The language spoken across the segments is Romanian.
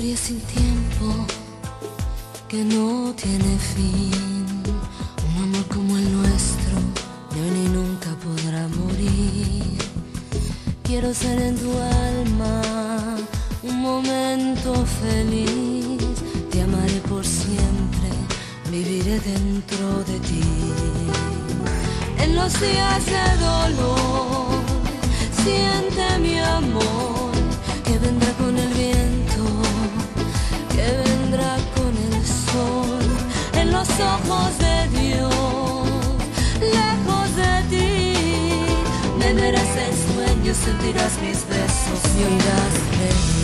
historia sin tiempo que no tiene fin. Un amor como el nuestro ni hoy ni nunca podrá morir. Quiero ser en tu alma un momento feliz. Te amaré por siempre, viviré dentro de ti. En los días de dolor, siente mi amor, que vendrá con el viento, que vendrá con el sol. En los ojos de Dios, lejos de ti, me verás en sueños, sentirás mis besos y oirás de mí.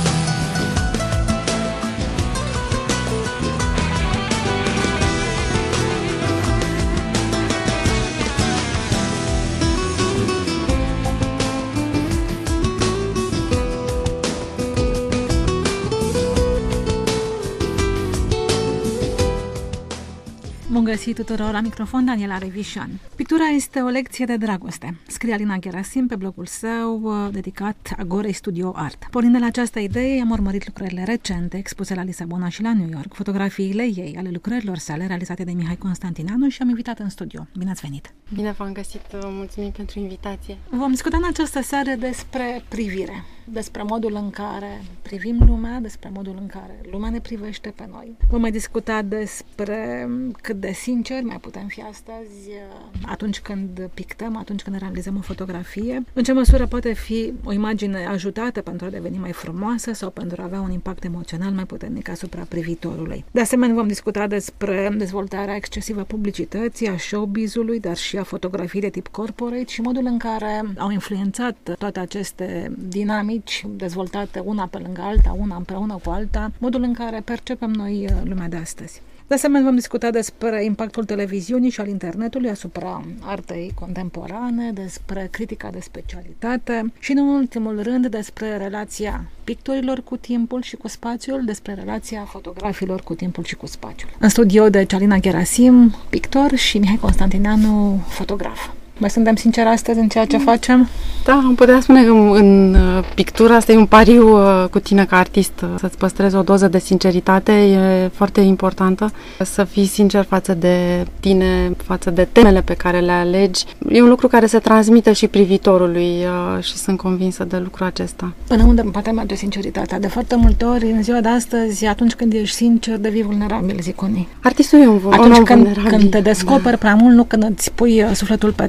Bun găsit tuturor, la microfon Daniela Revișan. Pictura este o lecție de dragoste, scrie Alina Gherasim pe blogul său dedicat Agorei Studio Art. Pornind de la această idee, am urmărit lucrările recente expuse la Lisabona și la New York, fotografiile ei ale lucrărilor sale realizate de Mihai Constantinanu și am invitat în studio. Bine ați venit! Bine v-am găsit, mulțumim pentru invitație. Vom discuta în această seară despre privire, despre modul în care privim lumea, despre modul în care lumea ne privește pe noi. Vom mai discuta despre cât de sinceri mai putem fi astăzi atunci când pictăm, atunci când realizăm o fotografie, în ce măsură poate fi o imagine ajutată pentru a deveni mai frumoasă sau pentru a avea un impact emoțional mai puternic asupra privitorului. De asemenea, vom discuta despre dezvoltarea excesivă a publicității, a showbiz-ului, dar și a fotografiei de tip corporate și modul în care au influențat toate aceste dinamici dezvoltate una pe lângă alta, una împreună cu alta, modul în care percepem noi lumea de astăzi. De asemenea, vom discuta despre impactul televiziunii și al internetului asupra artei contemporane, despre critica de specialitate și, în ultimul rând, despre relația pictorilor cu timpul și cu spațiul, despre relația fotografilor cu timpul și cu spațiul. În studio de Alina Gherasim, pictor, și Mihai Constantinanu, fotograf. Mai suntem sinceri astăzi în ceea ce facem? Da, am putea spune că în pictură asta e un pariu cu tine ca artist, să-ți păstrezi o doză de sinceritate, e foarte importantă, să fii sincer față de tine, față de temele pe care le alegi. E un lucru care se transmite și privitorului și sunt convinsă de lucrul acesta. Până unde poate merge sinceritatea? De foarte multe ori, în ziua de astăzi, atunci când ești sincer, devii vulnerabil, zic unii. Artistul e un atunci vulnerabil. Când te descoperi prea mult, nu când îți pui sufletul pe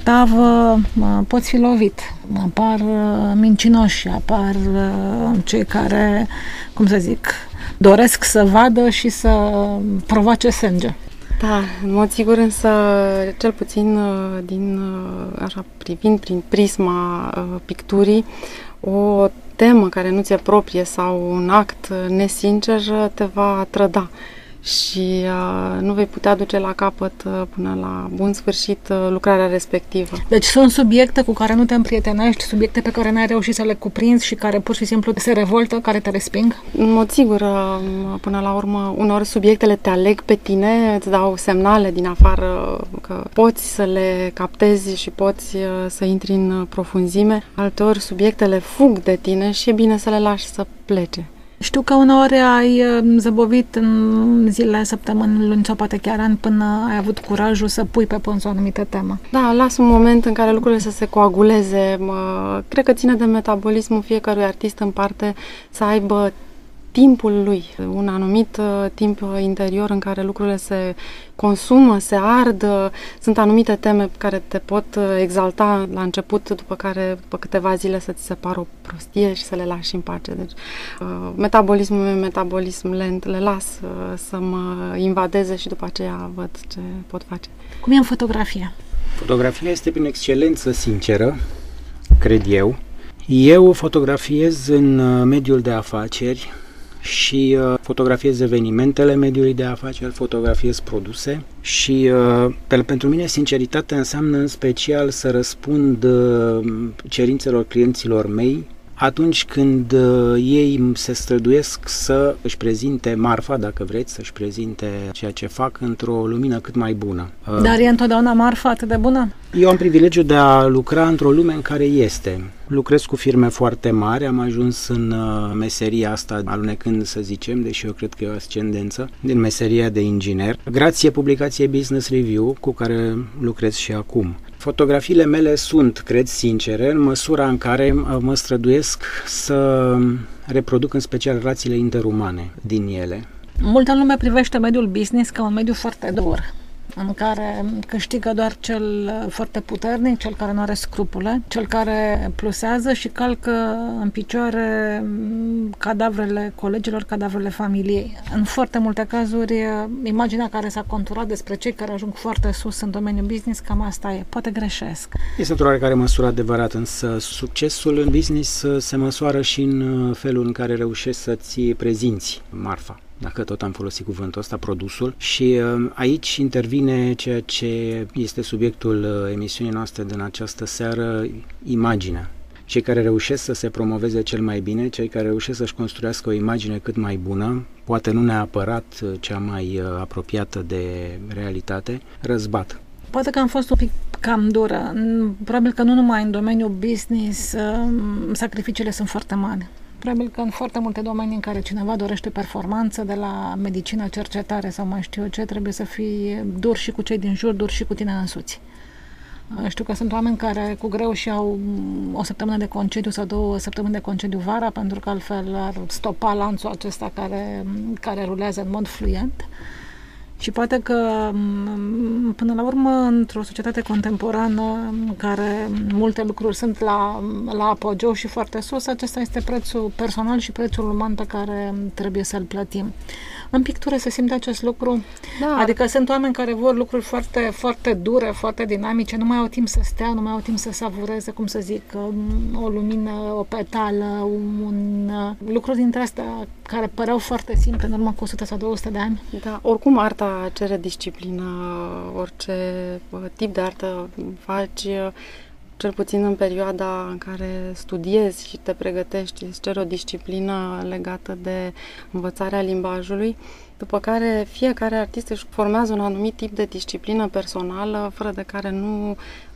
poți fi lovit. Apar mincinoși, apar cei care, cum să zic, doresc să vadă și să provoace sânge. Da, în mod sigur, însă, cel puțin așa, privind prin prisma picturii, o temă care nu ți-e proprie sau un act nesincer te va trăda. Și nu vei putea duce la capăt până la bun sfârșit lucrarea respectivă. Deci sunt subiecte cu care nu te împrietenești, subiecte pe care n-ai reușit să le cuprinzi și care pur și simplu se revoltă, care te resping? În mod sigur, până la urmă, uneori subiectele te aleg pe tine, îți dau semnale din afară că poți să le captezi și poți să intri în profunzime. Alteori subiectele fug de tine și e bine să le lași să plece. Știu că uneori ai zăbovit în zile, săptămâni, luni sau poate chiar ani până ai avut curajul să pui pe pânz o anumită temă. Da, las un moment în care lucrurile să se coaguleze. Cred că ține de metabolismul fiecărui artist în parte să aibă timpul lui, un anumit timp interior în care lucrurile se consumă, se ard, sunt anumite teme care te pot exalta la început, după care, după câteva zile, să ți se pară o prostie și să le lași în pace. Deci, metabolismul meu, metabolism lent, le las să mă invadeze și după aceea văd ce pot face. Cum e în fotografie? Fotografia este prin excelență sinceră, cred eu. Eu fotografiez în mediul de afaceri și fotografiez evenimentele mediului de afaceri, fotografiez produse și pentru mine sinceritatea înseamnă în special să răspund cerințelor clienților mei atunci când ei se străduiesc să își prezinte marfa, dacă vreți, să își prezinte ceea ce fac într-o lumină cât mai bună. Dar e întotdeauna marfa atât de bună? Eu am privilegiul de a lucra într-o lume în care este. Lucrez cu firme foarte mari, am ajuns în meseria asta, alunecând, să zicem, deși eu cred că e o ascendență, din meseria de inginer, grație publicației Business Review, cu care lucrez și acum. Fotografiile mele sunt, cred sincere, în măsura în care mă străduiesc să reproduc în special relațiile interumane din ele. Multă lume privește mediul business ca un mediu foarte dur, în care câștigă doar cel foarte puternic, cel care nu are scrupule, cel care plusează și calcă în picioare cadavrele colegilor, cadavrele familiei. În foarte multe cazuri, imaginea care s-a conturat despre cei care ajung foarte sus în domeniul business, cam asta e. Poate greșesc. Este într-o oarecare măsură adevărat, însă succesul în business se măsoară și în felul în care reușești să-ți prezinți marfa, dacă tot am folosit cuvântul ăsta, produsul. Și aici intervine ceea ce este subiectul emisiunii noastre din această seară, imaginea. Cei care reușesc să se promoveze cel mai bine, cei care reușesc să-și construiască o imagine cât mai bună, poate nu neapărat cea mai apropiată de realitate, răzbat. Poate că am fost un pic cam dură. Probabil că nu numai în domeniul business sacrificiile sunt foarte mari. Probabil că în foarte multe domenii în care cineva dorește performanță, de la medicină, cercetare sau mai știu eu ce, trebuie să fii dur și cu cei din jur, dur și cu tine însuți. Știu că sunt oameni care cu greu și au o săptămână de concediu sau 2 săptămâni de concediu vara, pentru că altfel ar stopa lanțul acesta care rulează în mod fluent. Și poate că, până la urmă, într-o societate contemporană în care multe lucruri sunt la apogeu și foarte sus, acesta este prețul personal și prețul uman pe care trebuie să-l plătim. În pictură se simte acest lucru? Da. Adică sunt oameni care vor lucruri foarte, foarte dure, foarte dinamice, nu mai au timp să stea, nu mai au timp să savureze, cum să zic, o lumină, o petală, lucruri dintre astea care păreau foarte simple în urmă cu 100 sau 200 de ani. Da, oricum arta cere disciplină, orice tip de artă faci, cel puțin în perioada în care studiezi și te pregătești, îți cere o disciplină legată de învățarea limbajului, după care fiecare artist își formează un anumit tip de disciplină personală, fără de care nu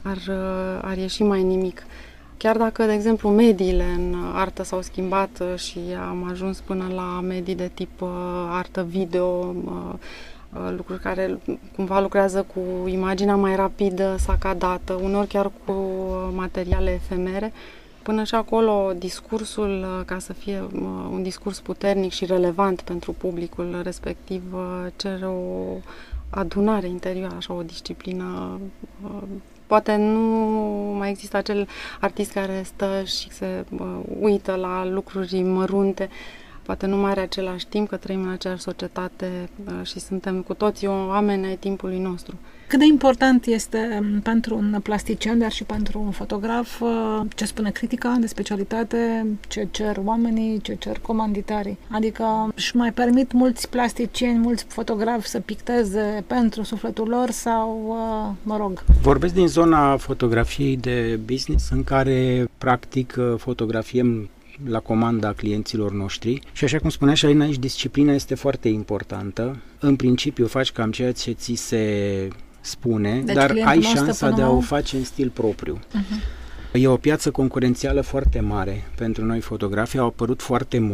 ar ieși mai nimic. Chiar dacă, de exemplu, mediile în artă s-au schimbat și am ajuns până la medii de tip artă video, lucruri care cumva lucrează cu imaginea mai rapidă, sacadată, uneori chiar cu materiale efemere. Până și acolo, discursul, ca să fie un discurs puternic și relevant pentru publicul respectiv, cere o adunare interioară, așa, o disciplină. Poate nu mai există acel artist care stă și se uită la lucruri mărunte, poate nu mai are același timp, că trăim în aceeași societate și suntem cu toții oameni ai timpului nostru. Cât de important este pentru un plastician, dar și pentru un fotograf, ce spune critica de specialitate, ce cer oamenii, ce cer comanditarii? Adică își mai permit mulți plasticieni, mulți fotografi să picteze pentru sufletul lor sau, mă rog? Vorbesc din zona fotografiei de business, în care practic fotografiem la comanda clienților noștri și, așa cum spunea și Alina, aici disciplina este foarte importantă. În principiu faci cam ceea ce ți se spune, deci dar ai șansa de a o face în stil propriu. E o piață concurențială foarte mare pentru noi fotografi. Au apărut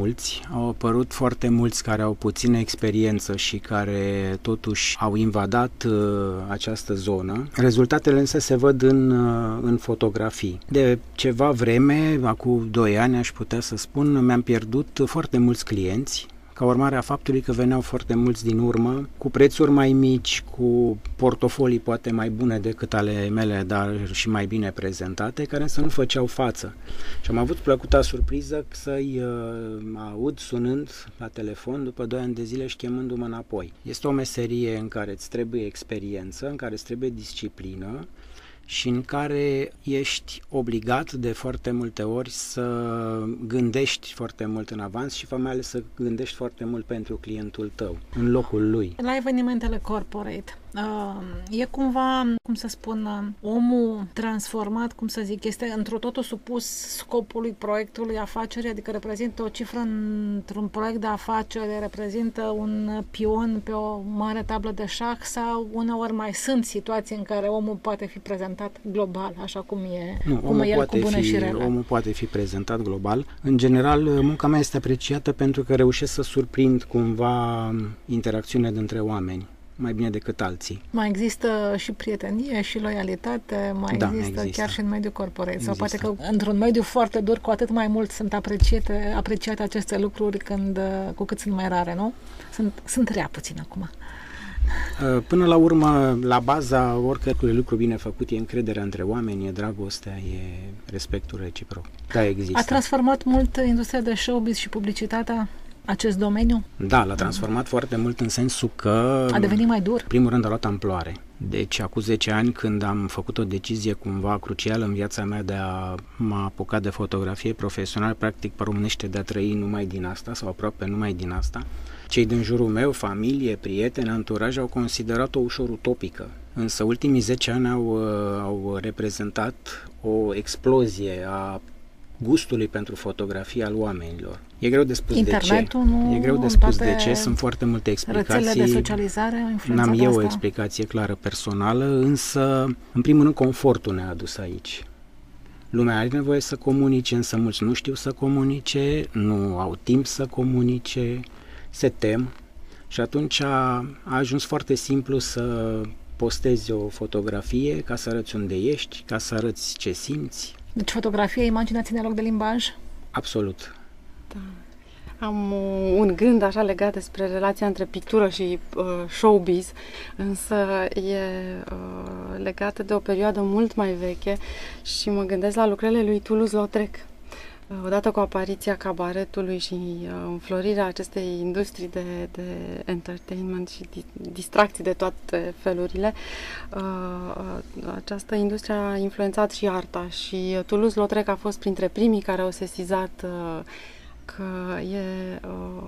foarte mulți care au puțină experiență și care totuși au invadat această zonă. Rezultatele însă se văd în fotografii. De ceva vreme, acum 2 ani aș putea să spun, mi-am pierdut foarte mulți clienți ca urmare a faptului că veneau foarte mulți din urmă, cu prețuri mai mici, cu portofolii poate mai bune decât ale mele, dar și mai bine prezentate, care însă nu făceau față. Și am avut plăcuta surpriză să-i aud sunând la telefon după 2 ani de zile și chemându-mă înapoi. Este o meserie în care îți trebuie experiență, în care îți trebuie disciplină, și în care ești obligat de foarte multe ori să gândești foarte mult în avans și mai ales să gândești foarte mult pentru clientul tău, în locul lui. La evenimentele corporate, E cumva, cum să spun, omul transformat, cum să zic, este într-o totul supus scopului proiectului afacerii, adică reprezintă o cifră într-un proiect de afaceri, reprezintă un pion pe o mare tablă de șah, sau uneori mai sunt situații în care omul poate fi prezentat global, așa cum e, cum e el cu bune și rele. Omul poate fi prezentat global. În general, munca mea este apreciată pentru că reușesc să surprind cumva interacțiunea dintre oameni mai bine decât alții. Mai există și prietenie și loialitate, există chiar și în mediul corporate. Sau poate că într-un mediu foarte dur, cu atât mai mult sunt apreciate aceste lucruri cu cât sunt mai rare, nu? Sunt rea puțin acum. Până la urmă, la baza oricărui lucru bine făcut e încrederea între oameni, e dragostea, e respectul reciproc. Da, există. A transformat mult industria de showbiz și publicitatea acest domeniu? Da, l-a transformat foarte mult în sensul că a devenit mai dur. În primul rând a luat amploare. Deci, acum 10 ani, când am făcut o decizie cumva crucială în viața mea de a mă apuca de fotografie profesională, practic pe românește, de a trăi numai din asta sau aproape numai din asta, cei din jurul meu, familie, prieteni, anturaj, au considerat-o ușor utopică. Însă ultimii 10 ani au reprezentat o explozie a gustului pentru fotografie al oamenilor. E greu de spus Internetul, de ce. E greu de spus de ce. Sunt foarte multe explicații. Rețelele de socializare au influențat N-am eu asta. o explicație clară personală, însă, în primul rând, confortul ne-a adus aici. Lumea are nevoie să comunice, însă mulți nu știu să comunice, nu au timp să comunice, se tem și atunci a ajuns foarte simplu să postezi o fotografie ca să arăți unde ești, ca să arăți ce simți. Deci fotografia, imaginea ține loc de limbaj? Absolut. Da. Am un gând așa legat despre relația între pictură și showbiz, însă e legată de o perioadă mult mai veche și mă gândesc la lucrările lui Toulouse-Lautrec. Odată cu apariția cabaretului și înflorirea acestei industrii de entertainment și distracții de toate felurile, această industrie a influențat și arta și Toulouse-Lautrec a fost printre primii care au sesizat că e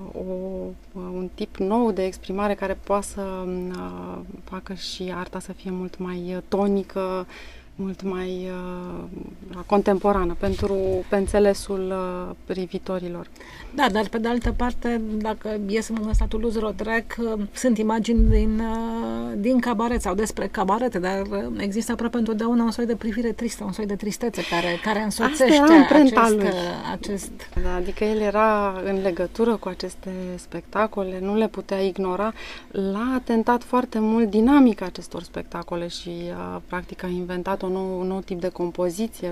un tip nou de exprimare care poate să facă și arta să fie mult mai tonică, mult mai contemporană pe înțelesul privitorilor. Da, dar pe de altă parte, dacă e să mă gândesc la Toulouse-Lautrec, sunt imagini din cabaret sau despre cabarete, dar există aproape întotdeauna un soi de privire tristă, un soi de tristețe care însoțește acest... Da, adică el era în legătură cu aceste spectacole, nu le putea ignora. L-a atentat foarte mult dinamica acestor spectacole și practic a inventat un nou tip de compoziție,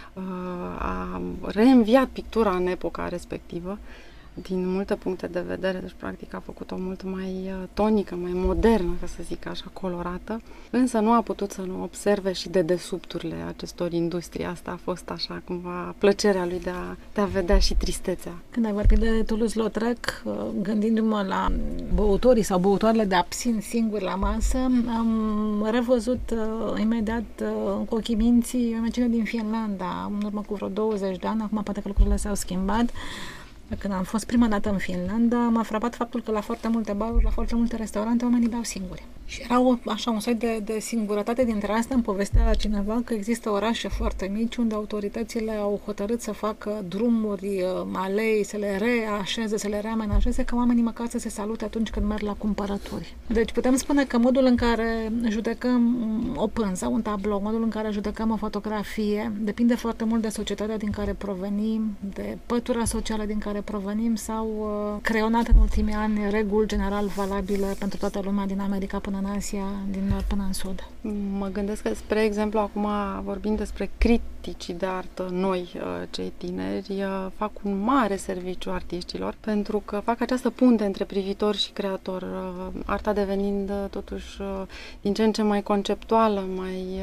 a reînviat pictura în epoca respectivă din multe puncte de vedere, deci practic a făcut-o mult mai tonică, mai modernă, ca să zic așa, colorată, însă nu a putut să nu observe și dedesubturile acestor industrii. Asta a fost așa cumva plăcerea lui de a vedea și tristețea. Când ai vorbit de Toulouse-Lautrec, gândindu-mă la băutorii sau băutoarele de absin singuri la masă, am revăzut imediat cu ochii minții o imagine din Finlanda, în urmă cu vreo 20 de ani, acum poate că lucrurile s-au schimbat. Când am fost prima dată în Finlanda, m-a frapat faptul că la foarte multe baruri, la foarte multe restaurante, oamenii beau singuri. Și era un soi de singurătate dintre asta. Îmi povestea cineva că există orașe foarte mici unde autoritățile au hotărât să facă drumuri, alei, să le reașeze, să le reamenajeze, ca oamenii măcar să se salute atunci când merg la cumpărături. Deci putem spune că modul în care judecăm o pânză, un tablou, modul în care judecăm o fotografie, depinde foarte mult de societatea din care provenim, de pătura socială din care provenim sau creionat în ultimii ani reguli general valabile pentru toată lumea din America până în Asia, din nord până în sud. Mă gândesc că, spre exemplu, acum vorbim despre criticii de artă noi, cei tineri, fac un mare serviciu artiștilor pentru că fac această punte între privitor și creator, arta devenind totuși din ce în ce mai conceptuală, mai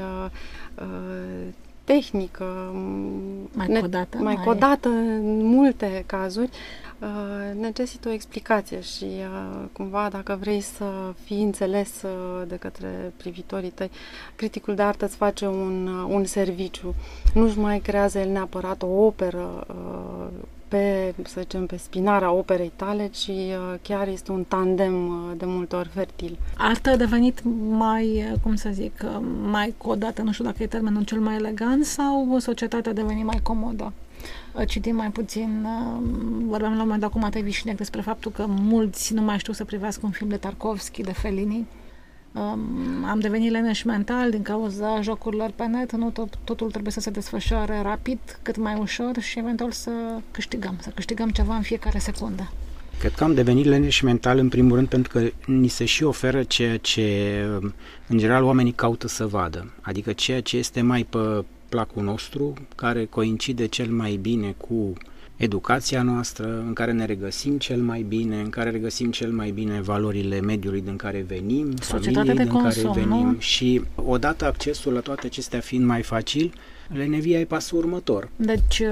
tehnică, mai codată în multe cazuri, necesită o explicație și cumva dacă vrei să fii înțeles de către privitorii tăi, criticul de artă îți face un serviciu. Nu-și mai creează el neapărat o operă pe, să zicem, pe spinarea operei tale, ci chiar este un tandem de multe ori fertil. Arta a devenit mai, cum să zic, mai codată, nu știu dacă e termenul cel mai elegant, sau societatea a devenit mai comodă? Citim mai puțin, vorbeam la un moment dat cu Matei Vișinec despre faptul că mulți nu mai știu să privească un film de Tarkovski, de Fellini. Am devenit leneși mental din cauza jocurilor pe net, nu totul trebuie să se desfășoare rapid, cât mai ușor și eventual să câștigăm ceva în fiecare secundă. Cred că am devenit leneși mental în primul rând pentru că ni se și oferă ceea ce în general oamenii caută să vadă, adică ceea ce este mai pe placul nostru, care coincide cel mai bine cu educația noastră, în care ne regăsim cel mai bine, în care regăsim cel mai bine valorile mediului din care venim, familiei din care venim, nu? Și odată accesul la toate acestea fiind mai facil, lenevia e pasul următor. Deci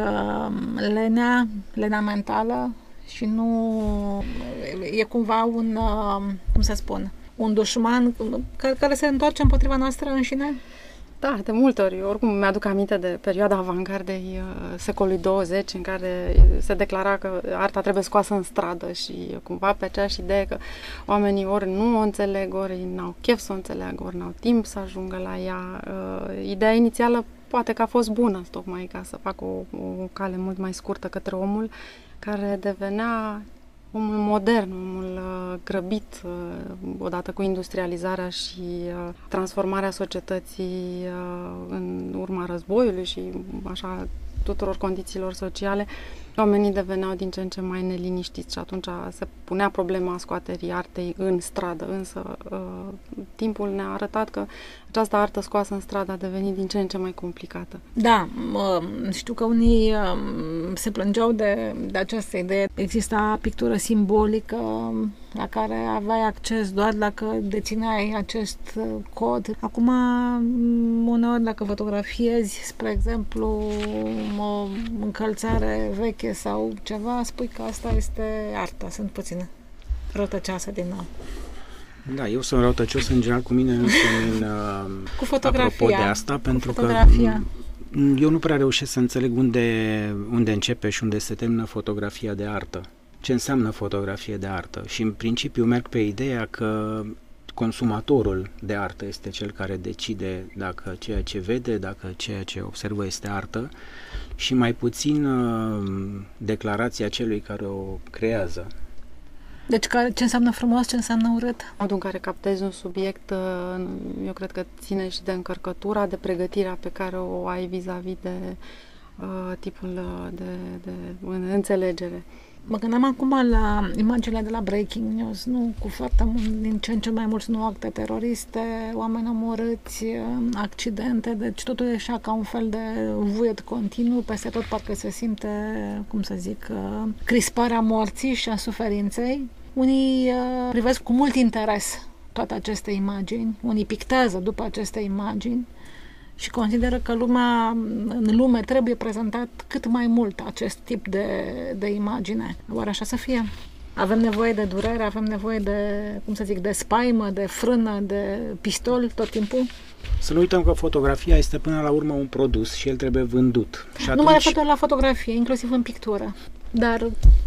lenea mentală și nu e cumva un, cum să spun, un dușman care se întoarce împotriva noastră înșine? Da, de multe ori. Oricum mi-aduc aminte de perioada avangardei secolului 20, în care se declara că arta trebuie scoasă în stradă și cumva pe aceeași idee că oamenii ori nu o înțeleg, ori n-au chef să o înțeleagă, ori n-au timp să ajungă la ea. Ideea inițială poate că a fost bună, tocmai ca să facă o cale mult mai scurtă către omul care devenea omul modern, omul grăbit, odată cu industrializarea și transformarea societății în urma războiului și așa tuturor condițiilor sociale, oamenii deveneau din ce în ce mai neliniștiți și atunci se punea problema scoaterii artei în stradă, însă timpul ne-a arătat că această artă scoasă în stradă a devenit din ce în ce mai complicată. Da, știu că unii se plângeau de această idee. Exista pictură simbolică la care aveai acces doar dacă dețineai acest cod. Acum, uneori, dacă fotografiezi, spre exemplu, o încălțare veche sau ceva, spui că asta este arta. Sunt puține rătăcioase din nou. Da, eu sunt răutăcios în general cu mine însumi cu fotografia. Apropo de asta, pentru că eu nu prea reușesc să înțeleg unde începe și unde se termină fotografia de artă. Ce înseamnă fotografie de artă? Și în principiu merg pe ideea că consumatorul de artă este cel care decide dacă ceea ce vede, dacă ceea ce observă este artă și mai puțin declarația celui care o creează. Deci ce înseamnă frumos, ce înseamnă urât? Modul în care captezi un subiect, eu cred că ține și de încărcătura, de pregătirea pe care o ai vis-a-vis de tipul de înțelegere. Mă gândeam acum la imaginile de la Breaking News, nu? Cu foarte mult, din ce în ce mai mulți nu acte teroriste, oameni omorâți, accidente, deci totul e așa ca un fel de vuiet continuu, peste tot parcă se simte, cum să zic, crisparea morții și a suferinței. Unii privesc cu mult interes toate aceste imagini, unii pictează după aceste imagini și consideră că în lume trebuie prezentat cât mai mult acest tip de imagine. Oare așa să fie? Avem nevoie de durere, avem nevoie de, cum să zic, de spaimă, de frână, de pistol tot timpul? Să nu uităm că fotografia este până la urmă un produs și el trebuie vândut. Și nu mă refer doar la fotografie, inclusiv în pictură. Dar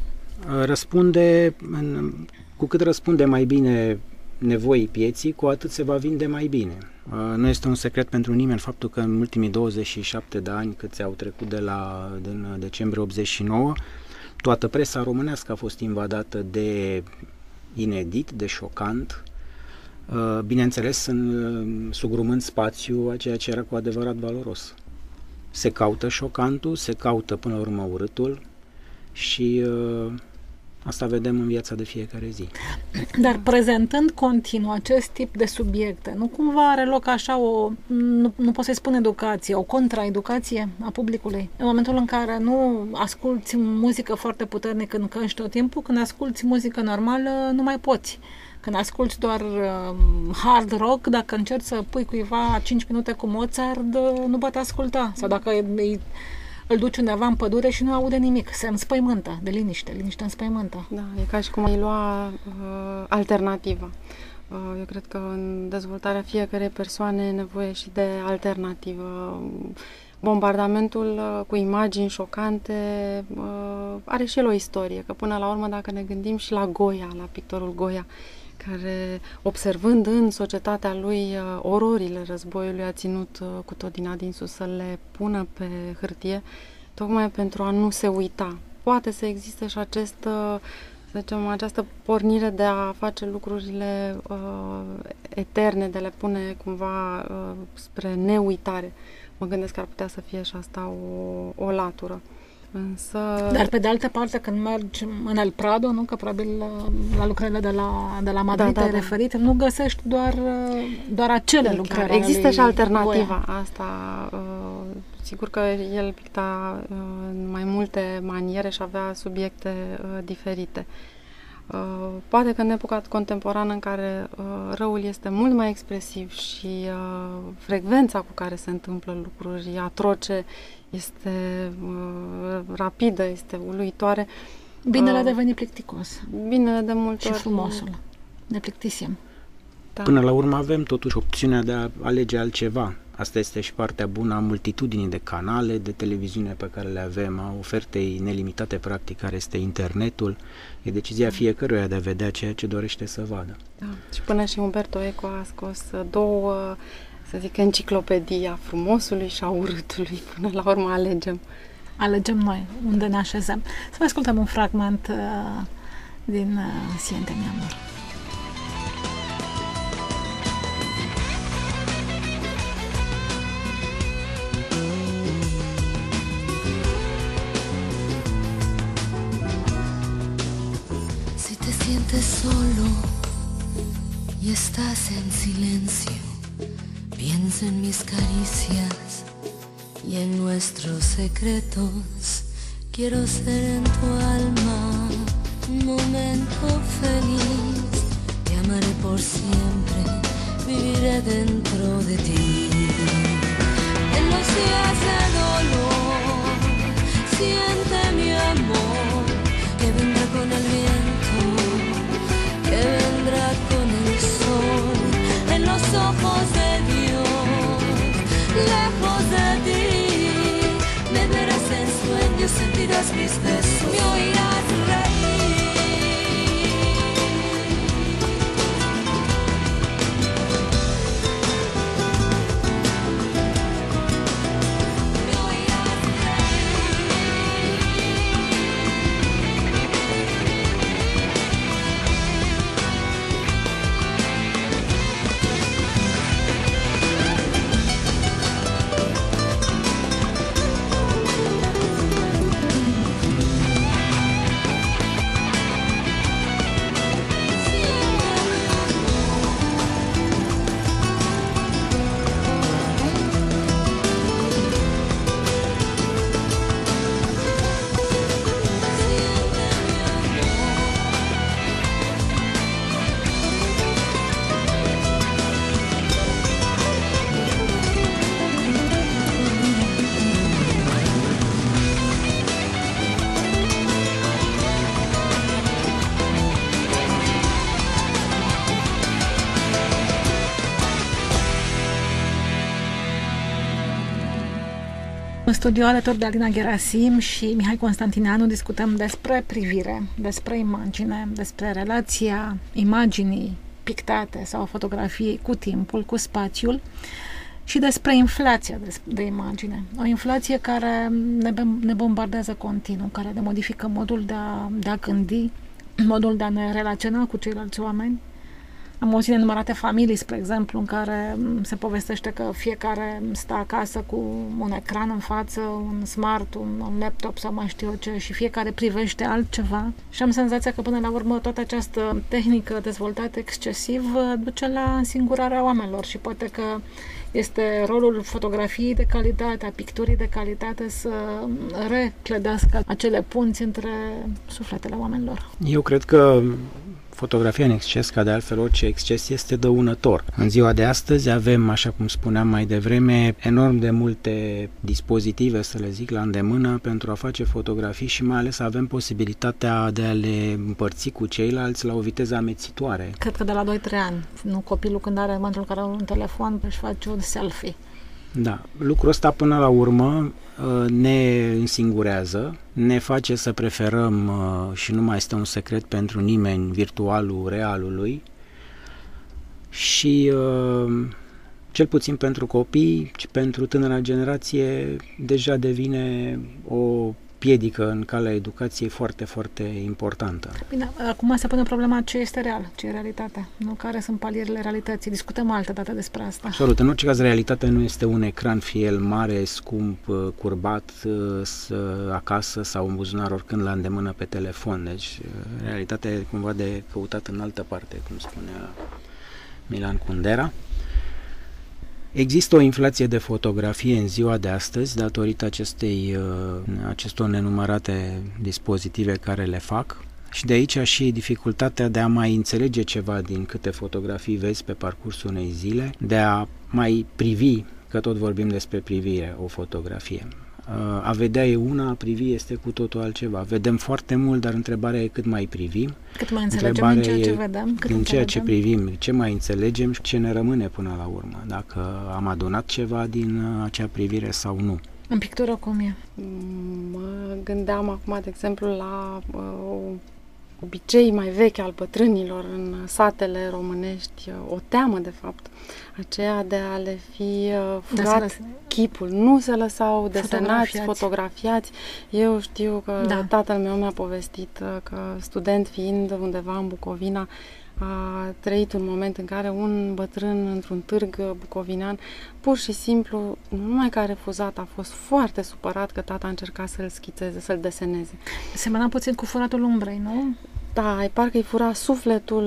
cu cât răspunde mai bine nevoii pieții, cu atât se va vinde mai bine. Nu este un secret pentru nimeni faptul că în ultimii 27 de ani cât ți-au trecut din decembrie 89, toată presa românească a fost invadată de inedit, de șocant, bineînțeles sugrumând spațiu a ceea ce era cu adevărat valoros. Se caută șocantul, se caută până la urmă urâtul și asta vedem în viața de fiecare zi. Dar prezentând continuu acest tip de subiecte, nu cumva are loc așa nu pot să-i spun educație, o contraeducație a publicului? În momentul în care nu asculți muzică foarte puternică în căști tot timpul, când asculți muzică normală, nu mai poți. Când asculți doar hard rock, dacă încerci să pui cuiva 5 minute cu Mozart, nu poate asculta. Sau dacă îl duci undeva în pădure și nu aude nimic, se înspăimântă de liniște înspăimântă. Da, e ca și cum îi lua alternativa. Eu cred că în dezvoltarea fiecarei persoane e nevoie și de alternativă. bombardamentul cu imagini șocante are și el o istorie, că până la urmă, dacă ne gândim și la Goya, la pictorul Goya, care, observând în societatea lui ororile războiului, a ținut cu tot din adinsul să le pună pe hârtie, tocmai pentru a nu se uita. Poate să existe și această pornire de a face lucrurile eterne, de a le pune cumva spre neuitare. Mă gândesc că ar putea să fie și asta o latură. Însă... Dar pe de altă parte, când mergi în El Prado, nu, că probabil la lucrările de la Madrid te-ai referit, nu găsești doar acele lucrări. Există și alternativa asta. Sigur că el picta în mai multe maniere și avea subiecte diferite. Poate că în epoca contemporană în care răul este mult mai expresiv și frecvența cu care se întâmplă lucruri atroce este rapidă, este uluitoare. Binele a devenit plicticos. Binele de multe ori. Și frumosul. Ne plictisim. Da. Până la urmă avem totuși opțiunea de a alege altceva. Asta este și partea bună a multitudinii de canale de televiziune pe care le avem, a ofertei nelimitate practic care este internetul. E decizia fiecăruia de a vedea ceea ce dorește să vadă. Da. Și până și Umberto Eco a scos 2, să zic, enciclopedii a frumosului și a urâtului. Până la urmă Alegem noi unde ne așezăm. Să mai ascultăm un fragment din Siente mi amor. Sientes solo y estás en silencio, piensa en mis caricias y en nuestros secretos. Quiero ser en tu alma un momento feliz, te amaré por siempre, viviré dentro de ti. En los días de dolor, siente mi amor, que vendrá con el viento, que vendrá con el sol, en los ojos de Dios, lejos de ti, me verás en sueños, sentirás mis besos, me oirás reír. În studio alături de Alina Gerasim și Mihai Constantineanu discutăm despre privire, despre imagine, despre relația imaginii pictate sau fotografiei cu timpul, cu spațiul și despre inflația de imagine. O inflație care ne bombardează continuu, care ne modifică modul de a gândi, modul de a ne relaționa cu ceilalți oameni. Am auzit nenumărate familii, spre exemplu, în care se povestește că fiecare stă acasă cu un ecran în față, un smart, un laptop sau mai știu eu ce, și fiecare privește altceva. Și am senzația că până la urmă toată această tehnică dezvoltată excesiv duce la însingurarea oamenilor și poate că este rolul fotografiei de calitate, a picturii de calitate să reclădească acele punți între sufletele oamenilor. Eu cred că fotografia în exces, ca de altfel orice exces, este dăunător. În ziua de astăzi avem, așa cum spuneam mai devreme, enorm de multe dispozitive, să le zic, la îndemână pentru a face fotografii și mai ales avem posibilitatea de a le împărți cu ceilalți la o viteză amețitoare. Cred că de la 2-3 ani, nu copilul când are în momentul în care are un telefon își face un selfie. Da, lucrul ăsta până la urmă ne însingurează, ne face să preferăm și nu mai este un secret pentru nimeni virtualul realului și cel puțin pentru copii și pentru tânăra generație deja devine o piedică în calea educației foarte, foarte importantă. Bine, acum se pune problema ce este real, ce e realitatea, nu? Care sunt palierele realității. Discutăm altă dată despre asta. Absolut. În orice caz, realitatea nu este un ecran, fie el mare, scump, curbat, acasă sau în buzunar, oricând la îndemână pe telefon. Deci, realitatea e cumva de căutat în altă parte, cum spunea Milan Kundera. Există o inflație de fotografie în ziua de astăzi datorită acestor nenumărate dispozitive care le fac și de aici și dificultatea de a mai înțelege ceva din câte fotografii vezi pe parcursul unei zile, de a mai privi, că tot vorbim despre privire, o fotografie. A vedea e una, a privi este cu totul altceva. Vedem foarte mult, dar întrebarea e cât mai privim. Cât mai înțelegem în ceea ce vedem. Din ceea ce privim, ce mai înțelegem și ce ne rămâne până la urmă. Dacă am adunat ceva din acea privire sau nu. În pictură cum e? Mă gândeam acum, de exemplu, la obicei mai vechi al bătrânilor în satele românești, o teamă, de fapt, aceea de a le fi furat chipul. Nu se lăsau desenați, fotografiați. Eu știu că tatăl meu mi-a povestit că, student fiind undeva în Bucovina, a trăit un moment în care un bătrân într-un târg bucovinean, pur și simplu, nu numai că a refuzat, a fost foarte supărat că tata a încercat să-l schițeze, să-l deseneze. Semăna puțin cu furatul umbrei, nu? Da, parcă îi fura sufletul,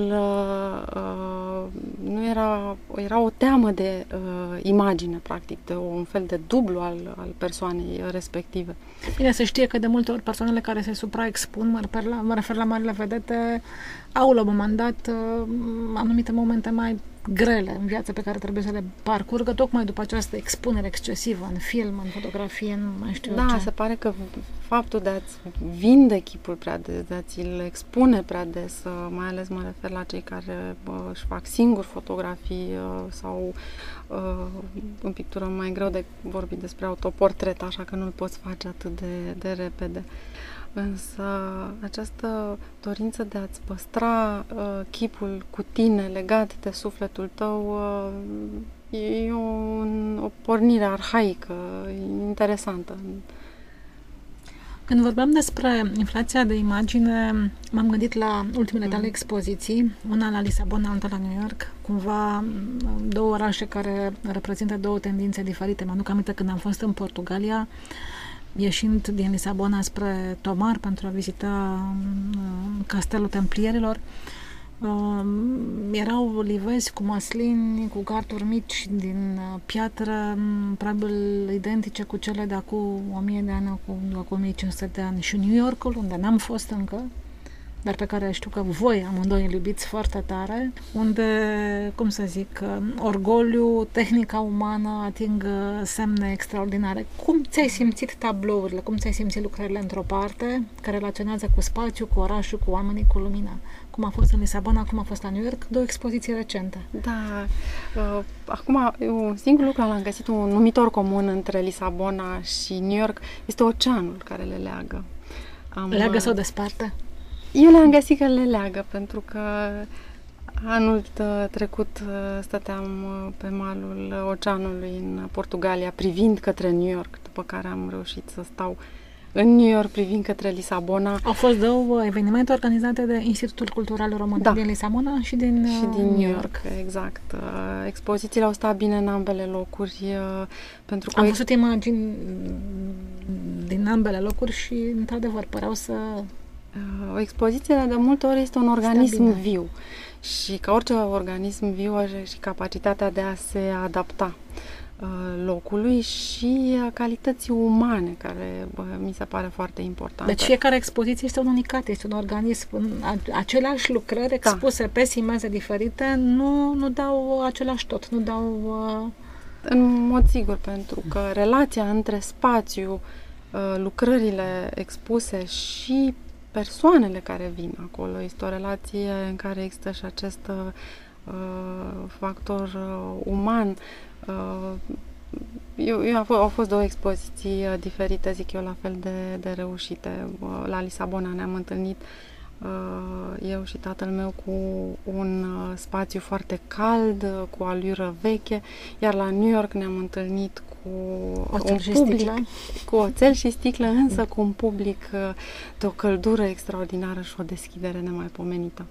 nu era o teamă de imagine, practic, de un fel de dublu al persoanei respective. Bine, se știe că de multe ori persoanele care se supraexpun, mă refer la marile vedete, au la un moment dat anumite momente mai grele în viață pe care trebuie să le parcurgă, tocmai după această expunere excesivă în film, în fotografie, în mai știu ce. Da, se pare că faptul de a-ți vinde chipul prea des, de a-ți-l expune prea des, mai ales mă refer la cei care își fac singuri fotografii sau în pictură mai greu de vorbit despre autoportret, așa că nu-l poți face atât de repede. Însă această dorință de a-ți păstra chipul cu tine, legat de sufletul tău, e o pornire arhaică, interesantă. Când vorbeam despre inflația de imagine, m-am gândit la ultimele tale expoziții, una la Lisabona, alta la New York, cumva două orașe care reprezintă două tendințe diferite. Mi-aduc aminte când am fost în Portugalia, ieșind din Lisabona spre Tomar pentru a vizita castelul templierilor, erau livezi cu măslini, cu garduri mici din piatră, probabil identice cu cele de acum 1000 de ani, acum 1500 de ani. Și New Yorkul, unde n-am fost încă, dar pe care știu că voi amândoi îl iubiți foarte tare, unde, cum să zic, orgoliu, tehnica umană ating semne extraordinare. Cum ți-ai simțit tablourile? Cum ți-ai simțit lucrările într-o parte, care relaționează cu spațiu, cu orașul, cu oamenii, cu lumina? Cum a fost în Lisabona, cum a fost la New York? Două expoziții recente. Da. Acum, un singur lucru am găsit, un numitor comun între Lisabona și New York, este oceanul care le leagă. Leagă sau desparte? Eu le-am găsit că le leagă, pentru că anul trecut stăteam pe malul oceanului în Portugalia, privind către New York, după care am reușit să stau în New York privind către Lisabona. Au fost două evenimente organizate de Institutul Cultural Român, din Lisabona și din New York. Exact. Expozițiile au stat bine în ambele locuri. Pentru că am văzut imagini din ambele locuri și, într-adevăr, păreau să... O expoziție de multe ori este un organism viu și ca orice organism viu are și capacitatea de a se adapta locului și calității umane, care mi se pare foarte importantă. Deci fiecare expoziție este un unicat, este un organism. Aceleași lucrări expuse pe simeze diferite nu dau același tot, nu dau... În mod sigur, pentru că relația între spațiu, lucrările expuse și persoanele care vin acolo, este o relație în care există și acest factor uman. Au fost două expoziții diferite, zic eu, la fel de reușite. La Lisabona ne-am întâlnit eu și tatăl meu cu un spațiu foarte cald, cu o alură veche, iar la New York ne-am întâlnit cu un public, cu oțel și sticlă, însă cu un public de o căldură extraordinară și o deschidere nemaipomenită.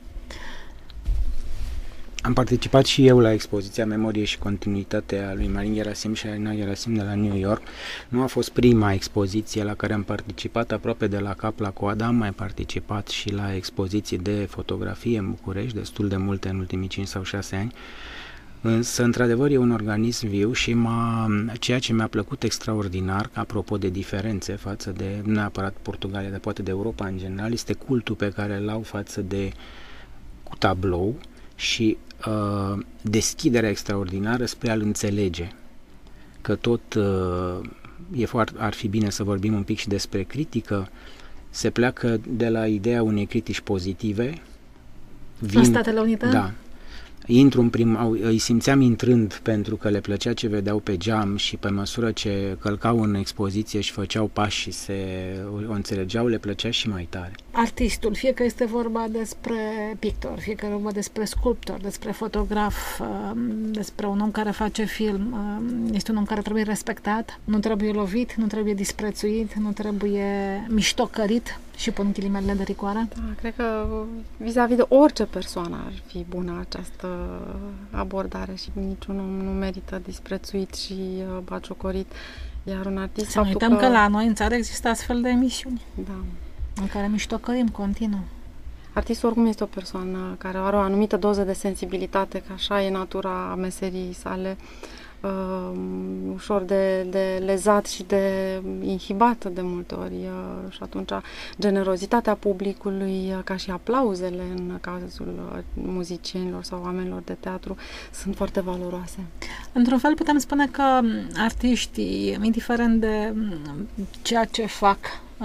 Am participat și eu la expoziția Memorie și Continuitate a lui Marin Gerasim și Alina Gerasim de la New York. Nu a fost prima expoziție la care am participat aproape de la cap la coadă, am mai participat și la expoziții de fotografie în București, destul de multe în ultimii 5 sau 6 ani. Însă, într-adevăr, e un organism viu și ceea ce mi-a plăcut extraordinar, apropo de diferențe față de, nu neapărat Portugalia, dar poate de Europa în general, este cultul pe care îl au față de tablou și deschiderea extraordinară spre a-l înțelege. Că tot ar fi bine să vorbim un pic și despre critică. Se pleacă de la ideea unei critici pozitive. În Statele Unite? Da. Îi simțeam intrând pentru că le plăcea ce vedeau pe geam și pe măsură ce călcau în expoziție și făceau pași și o înțelegeau, le plăcea și mai tare. Artistul, fie că este vorba despre pictor, fie că e vorba despre sculptor, despre fotograf, despre un om care face film, este un om care trebuie respectat, nu trebuie lovit, nu trebuie disprețuit, nu trebuie miștocărit și pun ghilimele de rigoare. Da, cred că vis-a-vis de orice persoană ar fi bună această abordare și niciun om nu merită disprețuit și batjocorit. Iar un artist... Să nu uităm că la noi în țară există astfel de emisiuni. Da. În care miștocărim continuu. Artistul oricum este o persoană care are o anumită doză de sensibilitate, că așa e natura meseriei sale, ușor de lezat și de inhibat de multe ori și atunci generozitatea publicului, ca și aplauzele în cazul muzicienilor sau oamenilor de teatru, sunt foarte valoroase. Într-un fel putem spune că artiștii, indiferent de ceea ce fac,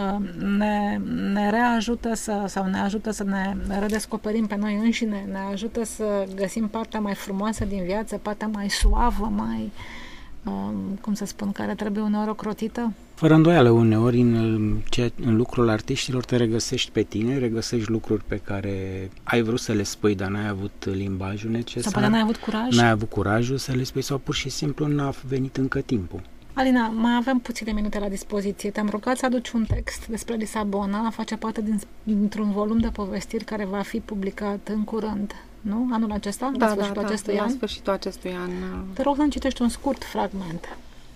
ne reajută sau ne ajută să ne redescoperim pe noi înșine, ne ajută să găsim partea mai frumoasă din viață, partea mai suavă, mai, cum să spun, care trebuie uneori ocrotită. Fără îndoială, uneori în lucrul artiștilor te regăsești pe tine, regăsești lucruri pe care ai vrut să le spui, dar n-ai avut limbajul necesar. Sau poate n-ai avut curaj. N-ai avut curajul să le spui sau pur și simplu n-a venit încă timpul. Alina, mai avem puține minute la dispoziție. Te-am rugat să aduci un text despre Lisabona, face parte dintr-un volum de povestiri care va fi publicat în curând, nu? Anul acesta? Da, la sfârșitul acestui an? La sfârșitul acestui an. Te rog să-mi citești un scurt fragment.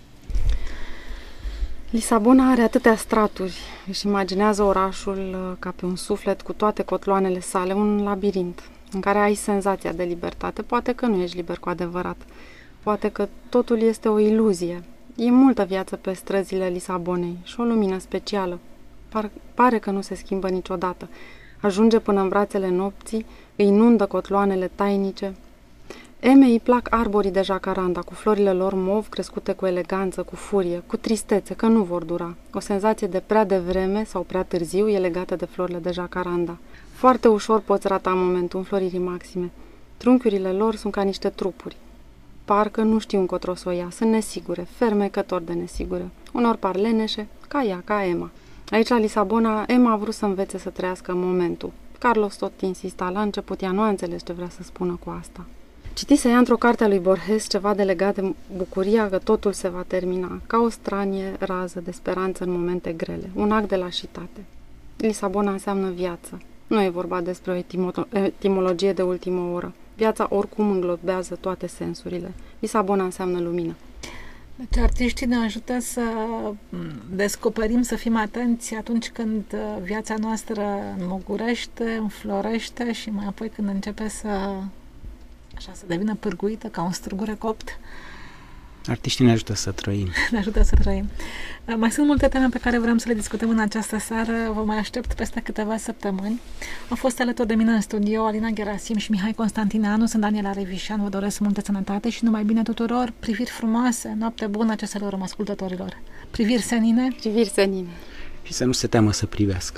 Lisabona are atâtea straturi. Își imaginează orașul ca pe un suflet cu toate cotloanele sale, un labirint în care ai senzația de libertate. Poate că nu ești liber cu adevărat. Poate că totul este o iluzie. E multă viață pe străzile Lisabonei și o lumină specială. Pare că nu se schimbă niciodată. Ajunge până în brațele nopții, îi inundă cotloanele tainice. Emei îi plac arborii de jacaranda, cu florile lor mov crescute cu eleganță, cu furie, cu tristețe, că nu vor dura. O senzație de prea devreme sau prea târziu e legată de florile de jacaranda. Foarte ușor poți rata momentul înfloririi maxime. Trunchiurile lor sunt ca niște trupuri. Parcă nu știu încotro să o ia, sunt nesigure, fermecător de nesigure. Unor par leneșe, ca ea, ca Emma. Aici, la Lisabona, Emma a vrut să învețe să trăiască momentul. Carlos tot insista, la început ea nu a înțeles ce vrea să spună cu asta. Citise ea într-o carte a lui Borges ceva de legat de bucuria că totul se va termina, ca o stranie rază de speranță în momente grele, un act de lașitate. Lisabona înseamnă viață. Nu e vorba despre o etimologie de ultimă oră. Viața oricum înglobează toate sensurile. Lisabona înseamnă lumină. Deci artiștii ne ajută să descoperim, să fim atenți atunci când viața noastră înmugurește, înflorește și mai apoi când începe să devină pârguită ca un strugure copt. Artiștii ne ajută să trăim. Ne ajută să trăim. Mai sunt multe teme pe care vrem să le discutăm în această seară. Vă mai aștept peste câteva săptămâni. Au fost alături de mine în studio Alina Gerasim și Mihai Constantineanu. Sunt Daniela Revișan. Vă doresc multă sănătate și numai bine tuturor. Priviri frumoase, noapte bună, ce să le urăm ascultătorilor. Priviri senine. Priviri senine. Și să nu se teamă să privească.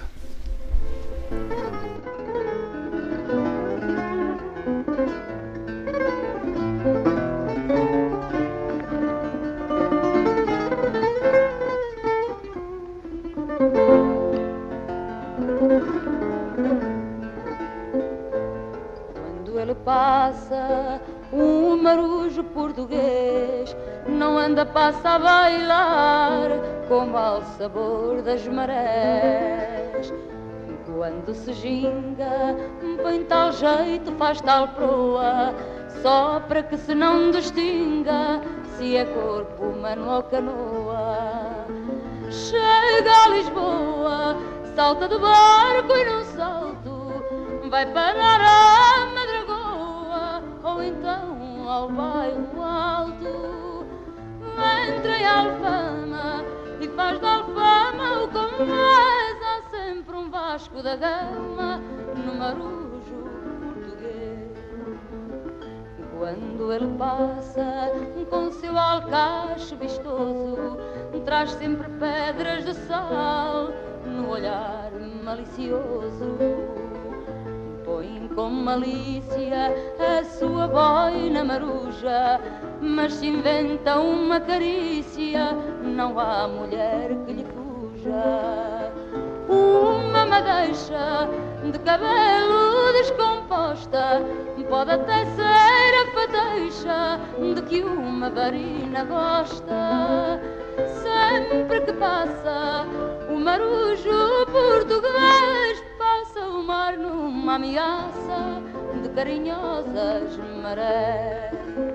Quando ele passa, o marujo português não anda, passa a bailar com mau sabor das marés. Quando se ginga, põe tal jeito, faz tal proa, só para que se não distinga se é corpo humano ou canoa. Chega a Lisboa, salta do barco e num salto vai parar a Madragoa ou então ao bairro alto. Entra em Alfama e faz da Alfama o Convés. Há sempre um Vasco da Gama no marujo português. Quando ele passa com seu alcache vistoso, traz sempre pedras de sal no olhar malicioso. Põe com malícia a sua boina maruja, mas se inventa uma carícia, não há mulher que lhe fuja. Uma madeixa de cabelo descomposta pode até ser a fateixa de que uma varina gosta. Sempre que passa o marujo português, passa o mar numa ameaça de carinhosas marés.